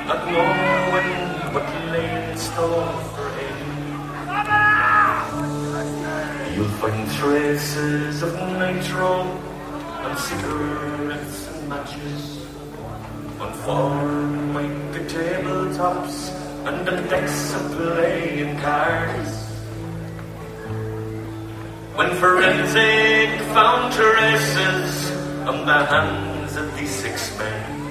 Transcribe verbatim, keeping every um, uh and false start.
not knowing what lay in store for him. You'll find traces of nitro on cigarettes and matches, on Formica tabletops and on decks of playing cards. When forensic found traces on the hands of these six men,